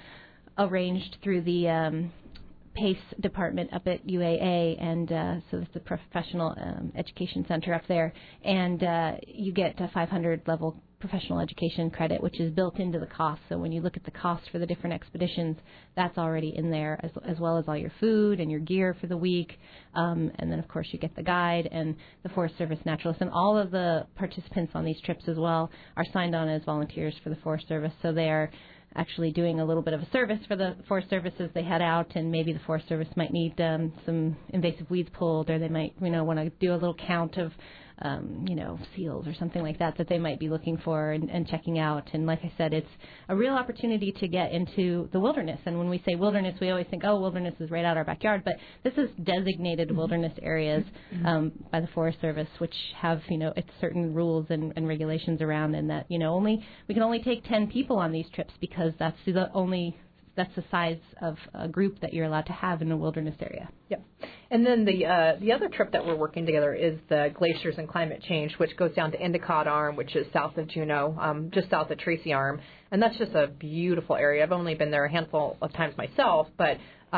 arranged through the PACE department up at UAA, and so it's the Professional Education Center up there, and you get a 500 level professional education credit, which is built into the cost. So when you look at the cost for the different expeditions, that's already in there, as well as all your food and your gear for the week, and then of course you get the guide and the Forest Service naturalist, and all of the participants on these trips as well are signed on as volunteers for the Forest Service, so they are actually doing a little bit of a service for the Forest Service as they head out, and maybe the Forest Service might need some invasive weeds pulled, or they might, want to do a little count of, seals or something like that they might be looking for and checking out. And like I said, it's a real opportunity to get into the wilderness. And when we say wilderness, we always think, wilderness is right out our backyard. But this is designated wilderness areas by the Forest Service, which have, it's certain rules and regulations around, and that, we can only take 10 people on these trips because that's the size of a group that you're allowed to have in a wilderness area. Yep. And then the other trip that we're working together is the Glaciers and Climate Change, which goes down to Endicott Arm, which is south of Juneau, just south of Tracy Arm. And that's just a beautiful area. I've only been there a handful of times myself, but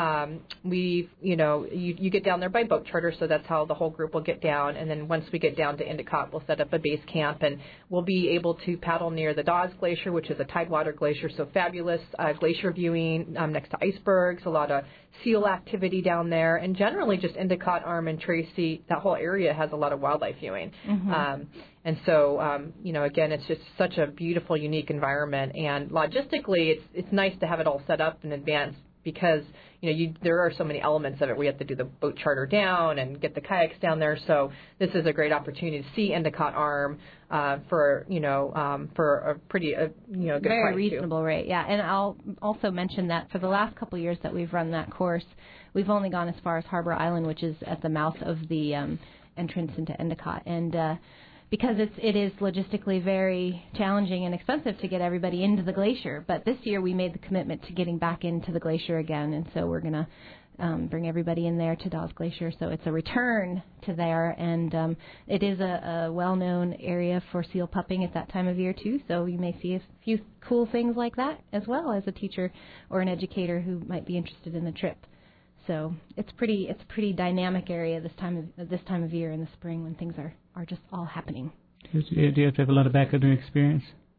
you get down there by boat charter, so that's how the whole group will get down. And then once we get down to Endicott, we'll set up a base camp, and we'll be able to paddle near the Dawes Glacier, which is a tidewater glacier, so fabulous glacier viewing next to icebergs, a lot of seal activity down there, and generally just Endicott Arm and Tracy, that whole area has a lot of wildlife viewing. And so, again, it's just such a beautiful, unique environment, and logistically, it's nice to have it all set up in advance, because there are so many elements of it. We have to do the boat charter down and get the kayaks down there. So this is a great opportunity to see Endicott Arm for a pretty good very price reasonable too. rate. Yeah, and I'll also mention that for the last couple of years that we've run that course, we've only gone as far as Harbor Island, which is at the mouth of the entrance into Endicott, and because it is logistically very challenging and expensive to get everybody into the glacier. But this year we made the commitment to getting back into the glacier again, and so we're going to bring everybody in there to Dawes Glacier. So it's a return to there, and it is a well-known area for seal pupping at that time of year too. So you may see a few cool things like that as well as a teacher or an educator who might be interested in the trip. So it's a pretty dynamic area this time of year in the spring when things are just all happening. Do you have to have a lot of backcountry experience?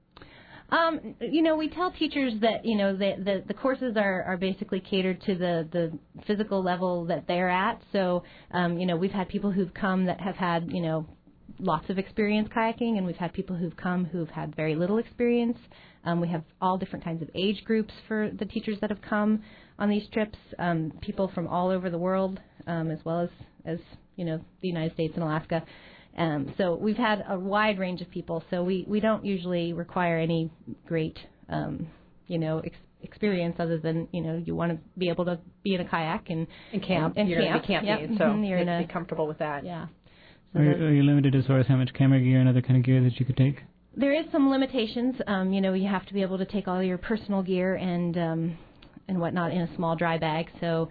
We tell teachers that the courses are basically catered to the physical level that they're at. So we've had people who've come that have had lots of experience kayaking, and we've had people who've come who've had very little experience. We have all different kinds of age groups for the teachers that have come on these trips, people from all over the world, as well as the United States and Alaska. So we've had a wide range of people. So we don't usually require any great, experience other than, you want to be able to be in a kayak and camp. You're going to be camping, so you're to be comfortable with that. Yeah. So are you limited as far as how much camera gear and other kind of gear that you could take? There is some limitations. You have to be able to take all your personal gear and whatnot in a small dry bag. So,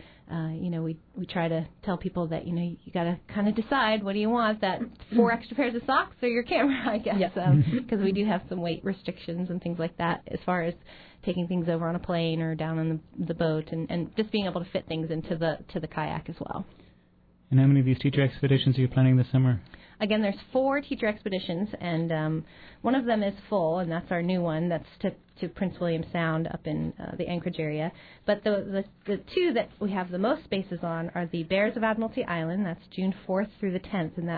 we try to tell people that, you got to kind of decide what do you want, that 4 extra pairs of socks or your camera, I guess, because we do have some weight restrictions and things like that as far as taking things over on a plane or down on the boat and just being able to fit things into the kayak as well. And how many of these teacher expeditions are you planning this summer? Again, there's 4 teacher expeditions, and one of them is full, and that's our new one. That's to Prince William Sound up in the Anchorage area. But the 2 that we have the most spaces on are the Bears of Admiralty Island. That's June 4th through the 10th, and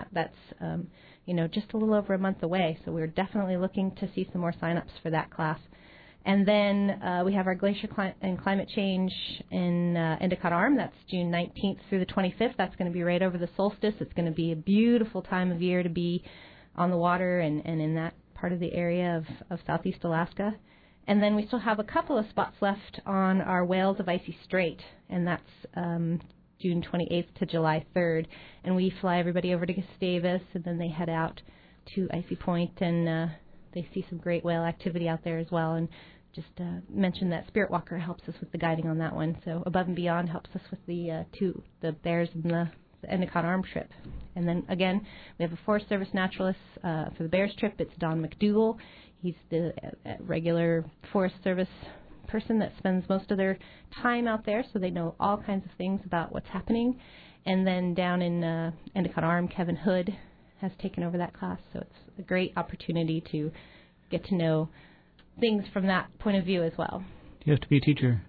that's just a little over a month away. So we're definitely looking to see some more sign-ups for that class. And then we have our Glacier and Climate Change in Endicott Arm. That's June 19th through the 25th. That's going to be right over the solstice. It's going to be a beautiful time of year to be on the water and in that part of the area of southeast Alaska. And then we still have a couple of spots left on our Whales of Icy Strait, and that's June 28th to July 3rd. And we fly everybody over to Gustavus, and then they head out to Icy Point, and they see some great whale activity out there as well. And just mention that Spirit Walker helps us with the guiding on that one. So Above and Beyond helps us with the Bears and the Endicott Arm trip. And then, again, we have a Forest Service naturalist for the Bears trip. It's Don McDougall. He's the regular Forest Service person that spends most of their time out there, so they know all kinds of things about what's happening. And then down in Endicott Arm, Kevin Hood has taken over that class, so it's a great opportunity to get to know things from that point of view as well. Do you have to be a teacher?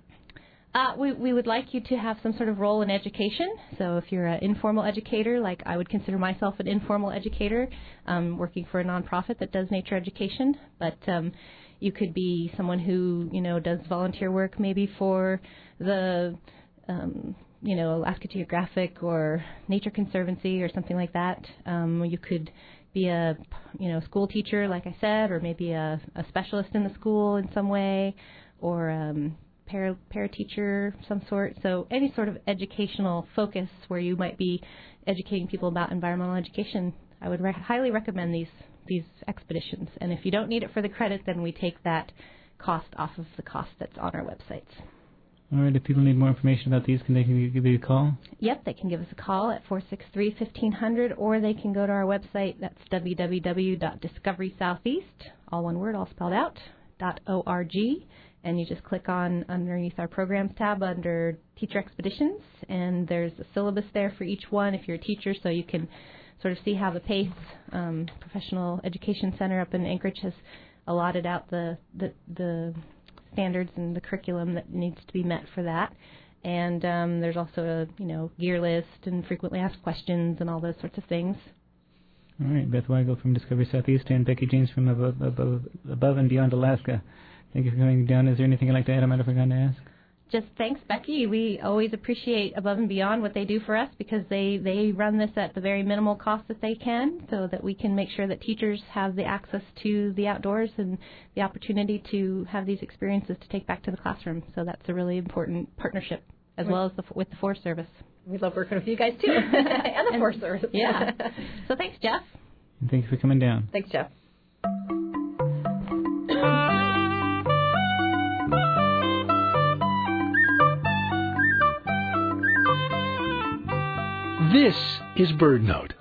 We would like you to have some sort of role in education. So if you're an informal educator, like I would consider myself an informal educator, working for a nonprofit that does nature education. But You could be someone who, does volunteer work maybe for the, Alaska Geographic or Nature Conservancy or something like that. You could be a, school teacher, like I said, or maybe a specialist in the school in some way, or para-teacher of some sort. So any sort of educational focus where you might be educating people about environmental education, I would highly recommend these expeditions. And if you don't need it for the credit, then we take that cost off of the cost that's on our websites. All right, if people need more information about these, can they give you a call? Yep, they can give us a call at 463-1500, or they can go to our website. That's www.discoverysoutheast, all one word, all spelled out, .org, and you just click on underneath our programs tab under Teacher Expeditions, and there's a syllabus there for each one if you're a teacher, so you can sort of see how the PACE Professional Education Center up in Anchorage has allotted out the standards and the curriculum that needs to be met for that. And there's also a gear list and frequently asked questions and all those sorts of things. All right, Beth Weigel from Discovery Southeast and Becky James from Above and Beyond Alaska. Thank you for coming down. Is there anything you'd like to add? I might have forgotten to ask. Just thanks, Becky. We always appreciate Above and Beyond what they do for us, because they run this at the very minimal cost that they can, so that we can make sure that teachers have the access to the outdoors and the opportunity to have these experiences to take back to the classroom. So that's a really important partnership, as well as with the Forest Service. We love working with you guys, too, and the Forest Service. Yeah. So thanks, Jeff. And thanks for coming down. Thanks, Jeff. This is BirdNote.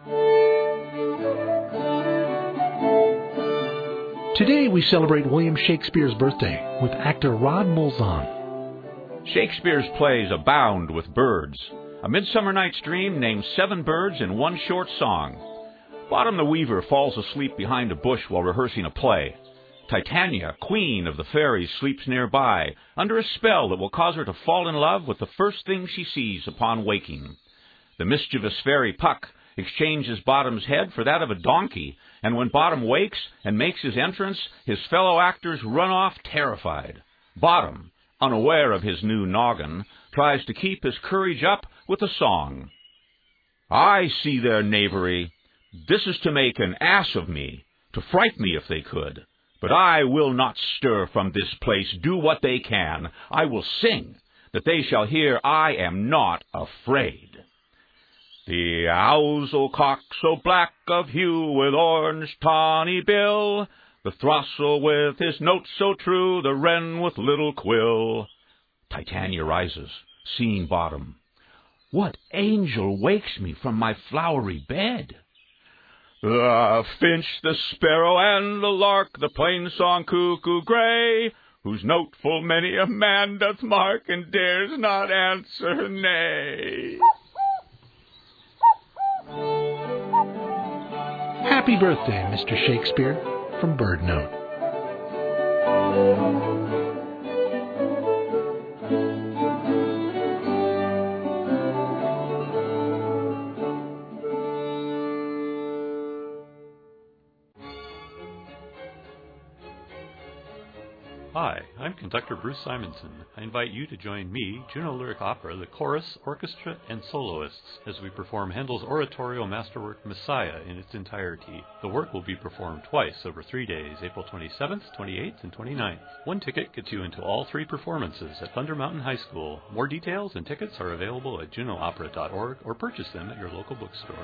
Today we celebrate William Shakespeare's birthday with actor Rod Mulzahn. Shakespeare's plays abound with birds. A Midsummer Night's Dream names 7 birds in one short song. Bottom the Weaver falls asleep behind a bush while rehearsing a play. Titania, queen of the fairies, sleeps nearby, under a spell that will cause her to fall in love with the first thing she sees upon waking. The mischievous fairy Puck exchanges Bottom's head for that of a donkey, and when Bottom wakes and makes his entrance, his fellow actors run off terrified. Bottom, unaware of his new noggin, tries to keep his courage up with a song. I see their knavery. This is to make an ass of me, to fright me if they could. But I will not stir from this place, do what they can. I will sing, that they shall hear I am not afraid. The ousel cock so black of hue with orange tawny bill, the throstle with his notes so true, the wren with little quill. Titania rises, seeing Bottom. What angel wakes me from my flowery bed? The finch, the sparrow, and the lark, the plain-song cuckoo gray, whose note full many a man doth mark, and dares not answer nay. Happy birthday, Mr. Shakespeare, from BirdNote. Hi, I'm conductor Bruce Simonson. I invite you to join me, Juneau Lyric Opera, the chorus, orchestra, and soloists as we perform Handel's oratorio masterwork Messiah in its entirety. The work will be performed twice over 3 days, April 27th, 28th, and 29th. One ticket gets you into all 3 performances at Thunder Mountain High School. More details and tickets are available at juneauopera.org or purchase them at your local bookstore.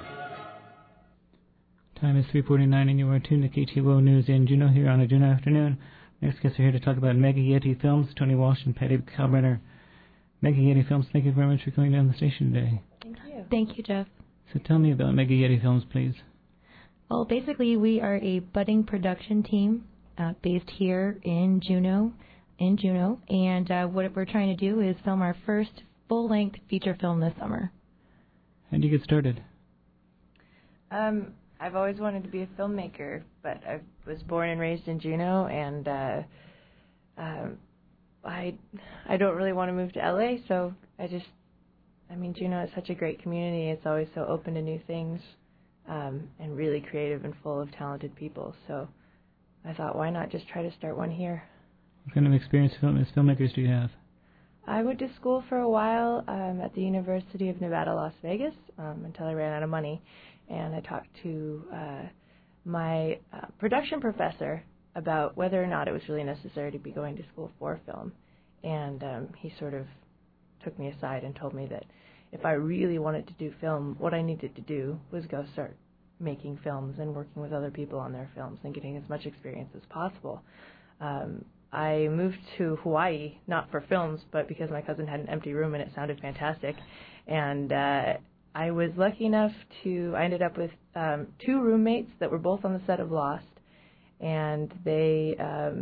Time is 3:49 and you are tuned to KTWO News in Juneau here on a Juneau afternoon. Next guests are here to talk about Mega Yeti Films, Tony Walsh and Patty Kalbrenner. Mega Yeti Films, thank you very much for coming down the station today. Thank you. Thank you, Jeff. So tell me about Mega Yeti Films, please. Well, basically, we are a budding production team based here in Juneau, and what we're trying to do is film our first full-length feature film this summer. How did you get started? I've always wanted to be a filmmaker, but I was born and raised in Juneau, and I don't really want to move to LA, so Juneau is such a great community. It's always so open to new things, and really creative and full of talented people. So I thought, why not just try to start one here? What kind of experience as filmmakers do you have? I went to school for a while at the University of Nevada, Las Vegas, until I ran out of money. And I talked to my production professor about whether or not it was really necessary to be going to school for film. And he sort of took me aside and told me that if I really wanted to do film, what I needed to do was go start making films and working with other people on their films and getting as much experience as possible. I moved to Hawaii, not for films, but because my cousin had an empty room and it sounded fantastic. And I was lucky enough I ended up with 2 roommates that were both on the set of Lost. And they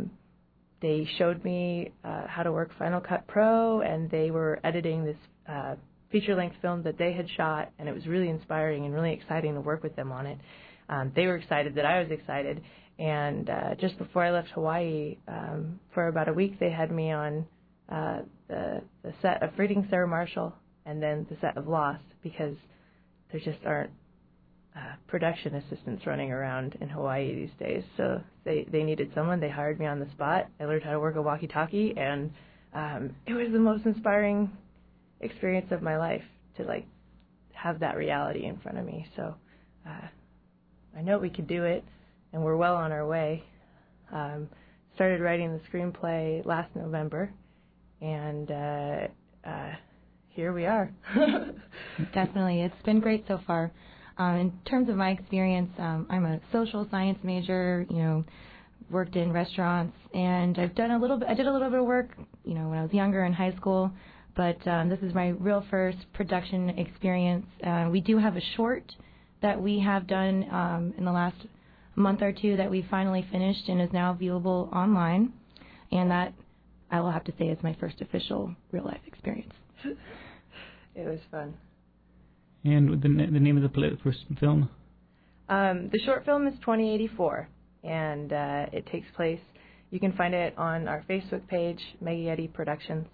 showed me how to work Final Cut Pro, and they were editing this feature-length film that they had shot, and it was really inspiring and really exciting to work with them on it. They were excited that I was excited, and just before I left Hawaii, for about a week, they had me on the set of Freeding Sarah Marshall and then the set of Lost, because there just aren't production assistants running around in Hawaii these days. So they needed someone. They hired me on the spot. I learned how to work a walkie-talkie, and it was the most inspiring experience of my life to have that reality in front of me. So I know we could do it, and we're well on our way. Started writing the screenplay last November, and here we are. Definitely. It's been great so far. In terms of my experience, I'm a social science major, worked in restaurants, and I did a little bit of work, when I was younger in high school, but this is my real first production experience. We do have a short that we have done in the last month or two that we finally finished and is now viewable online, and that I will have to say is my first official real-life experience. It was fun. And the name of the first film? The short film is 2084, and it takes place. You can find it on our Facebook page, Megayeti Productions,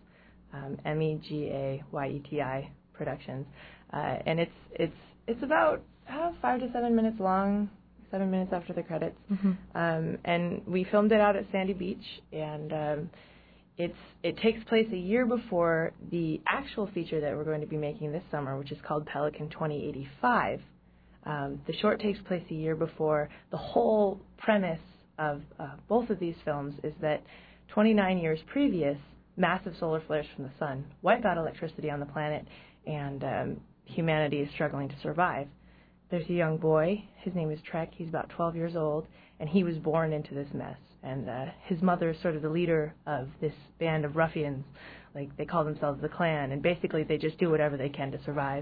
MEGAYETI Productions, and it's about 5 to 7 minutes long, 7 minutes after the credits, and we filmed it out at Sandy Beach, and it takes place a year before the actual feature that we're going to be making this summer, which is called Pelican 2085. The short takes place a year before. The whole premise of both of these films is that 29 years previous, massive solar flares from the sun wipe out electricity on the planet, and humanity is struggling to survive. There's a young boy. His name is Trek. He's about 12 years old, and he was born into this mess. And his mother is sort of the leader of this band of ruffians. They call themselves the Klan, and basically they just do whatever they can to survive.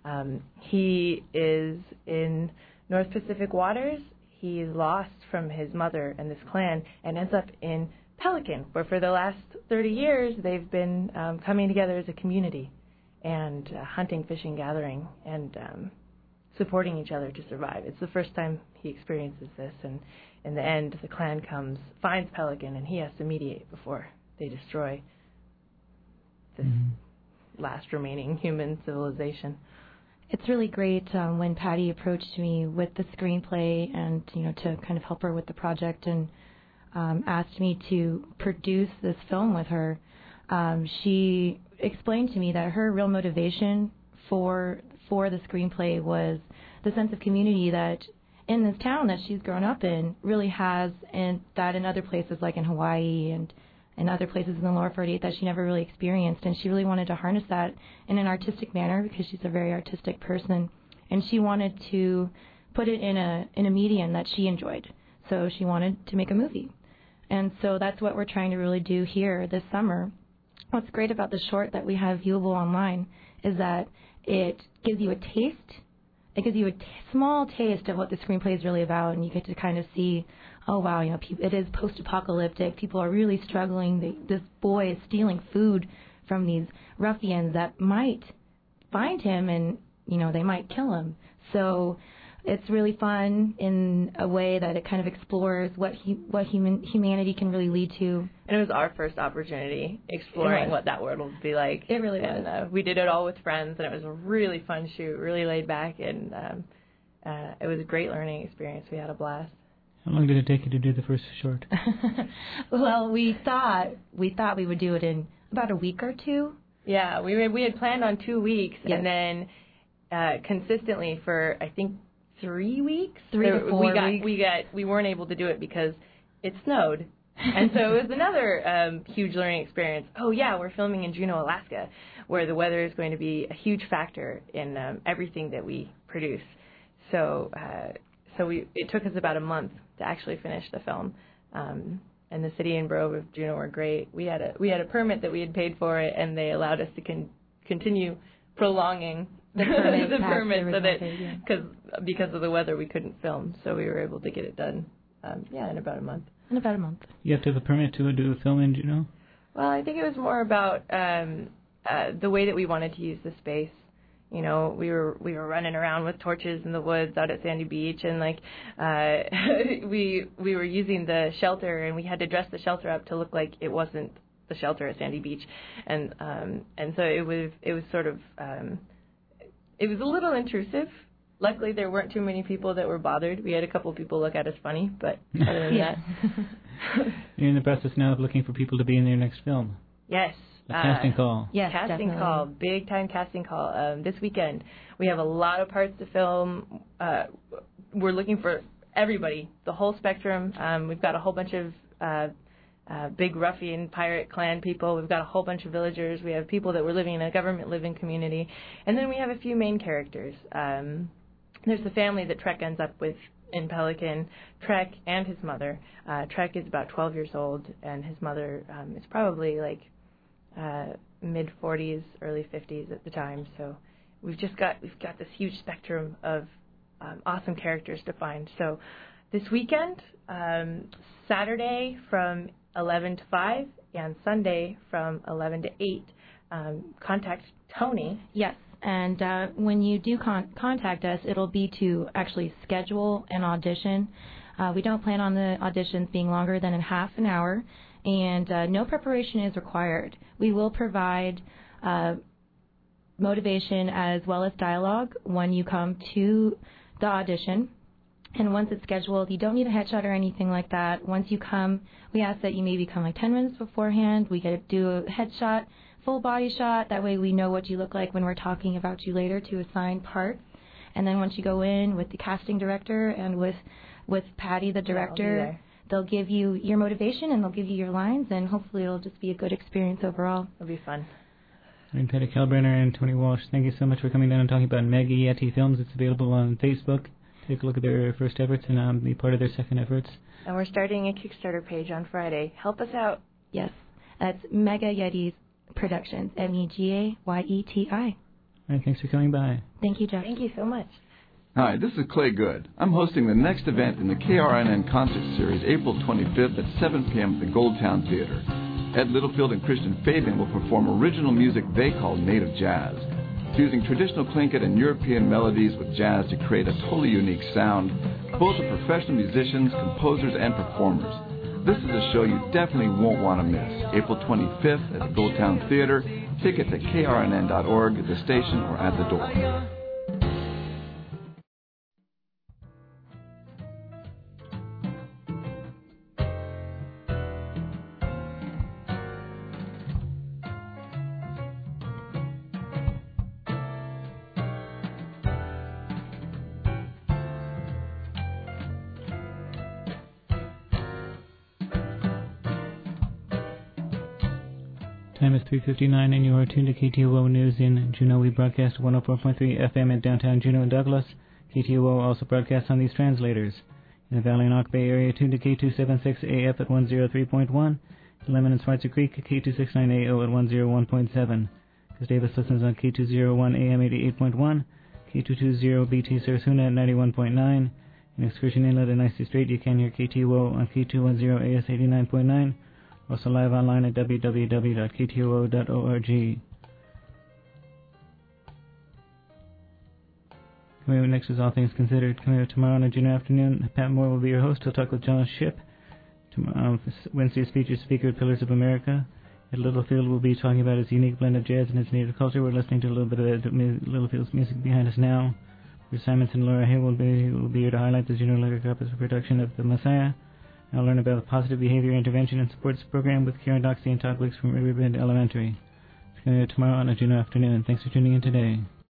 He is in North Pacific waters. He is lost from his mother and this Klan and ends up in Pelican, where for the last 30 years they've been coming together as a community and hunting, fishing, gathering, and supporting each other to survive. It's the first time he experiences this, and in the end, the Klan comes, finds Pelican, and he has to mediate before they destroy this last remaining human civilization. It's really great when Patty approached me with the screenplay and, to kind of help her with the project and asked me to produce this film with her. She explained to me that her real motivation for the screenplay was the sense of community that in this town that she's grown up in really has, and that in other places like in Hawaii and in other places in the lower 48 that she never really experienced. And she really wanted to harness that in an artistic manner because she's a very artistic person, and she wanted to put it in a medium that she enjoyed. So she wanted to make a movie, and so that's what we're trying to really do here this summer. What's great about the short that we have viewable online is that it gives you a taste. It gives you a small taste of what the screenplay is really about, and you get to kind of see, oh wow, it is post-apocalyptic. People are really struggling. This boy is stealing food from these ruffians that might find him, and they might kill him. So it's really fun in a way that it kind of explores what humanity can really lead to. And it was our first opportunity exploring what that world would be like. It really was. And we did it all with friends, and it was a really fun shoot, really laid back, and it was a great learning experience. We had a blast. How long did it take you to do the first short? Well, we thought we would do it in about a week or two. Yeah, we had planned on 2 weeks, Yes. and then consistently for I think 3 weeks, 3 to 4 weeks. we weren't able to do it because it snowed, and so it was another huge learning experience. Oh yeah, we're filming in Juneau, Alaska, where the weather is going to be a huge factor in everything that we produce. So it took us about a month to actually finish the film. And the city and borough of Juneau were great. We had a permit that we had paid for it, and they allowed us to continue prolonging the permit so that because of the weather we couldn't film, so we were able to get it done. In about a month. You have to have a permit to do a film in Juneau? Well, I think it was more about the way that we wanted to use the space. You know, we were running around with torches in the woods out at Sandy Beach, and we were using the shelter, and we had to dress the shelter up to look like it wasn't the shelter at Sandy Beach, and so it was sort of it was a little intrusive. Luckily, there weren't too many people that were bothered. We had a couple of people look at us funny, but other than that, You're in the process now of looking for people to be in your next film. Yes. A casting call. Yes, casting definitely. call, big time casting call. This weekend we have a lot of parts to film. We're looking for everybody, the whole spectrum. We've got a whole bunch of big ruffian pirate clan people. We've got a whole bunch of villagers. We have people that were living in a government living community, and then we have a few main characters. There's the family that Trek ends up with in Pelican. Trek and his mother. Trek is about 12 years old, and his mother is probably like mid 40s, early 50s at the time. So we've got this huge spectrum of awesome characters to find. So this weekend, Saturday from 11 to 5 and Sunday from 11 to 8, contact Tony. Yes, and when you do contact us, it'll be to actually schedule an audition. We don't plan on the auditions being longer than a half an hour, and no preparation is required. We will provide motivation as well as dialogue when you come to the audition. And once it's scheduled, you don't need a headshot or anything like that. Once you come, we ask that you maybe come like 10 minutes beforehand. We get to do a headshot, full body shot. That way we know what you look like when we're talking about you later to assign parts. And then once you go in with the casting director and with Patty, the director, they'll give you your motivation and they'll give you your lines, and hopefully it'll just be a good experience overall. It'll be fun. I'm Patty Kalbrenner and Tony Walsh. Thank you so much for coming down and talking about Mega Yeti Films. It's available on Facebook. Take a look at their first efforts and be part of their second efforts. And we're starting a Kickstarter page on Friday. Help us out. Yes. That's Mega Yetis Productions, MEGAYETI. All right, thanks for coming by. Thank you, Jeff. Thank you so much. Hi, this is Clay Good. I'm hosting the next event in the KRNN Concert Series, April 25th at 7 p.m. at the Goldtown Theater. Ed Littlefield and Christian Fabian will perform original music they call native jazz, fusing traditional Tlingit and European melodies with jazz to create a totally unique sound. Both are professional musicians, composers, and performers. This is a show you definitely won't want to miss. April 25th at the Goldtown Theater. Tickets at krnn.org, at the station, or at the door. Time is 3:59 and you are tuned to KTOO News in Juneau. We broadcast 104.3 FM at downtown Juneau and Douglas. KTOO also broadcasts on these translators. In the Valley and Ock Bay area, tuned to K276 AF at 103.1. In Lemon and Swartzer Creek, K269AO at 101.7. Gustavus listens on K201 AM 88.1. K220BT Sarasuna at 91.9. In Excursion Inlet and Icy Strait, you can hear KTOO on K210 AS 89.9. Also live online at www.ktoo.org. Coming up next is All Things Considered. Coming up tomorrow on a June afternoon, Pat Moore will be your host. He'll talk with John Shipp. Wednesday's featured speaker at Pillars of America. Ed Littlefield will be talking about his unique blend of jazz and his native culture. We're listening to a little bit of Ed Littlefield's music behind us now. Bruce Simonson and Laura Hay will be here to highlight the Juneau Lyric Opera's production of The Messiah. I'll learn about the Positive Behavior Intervention and Supports Program with Karen Doxey and Todd Wicks from Riverbend Elementary. It's going to be tomorrow on a Juneau afternoon. Thanks for tuning in today.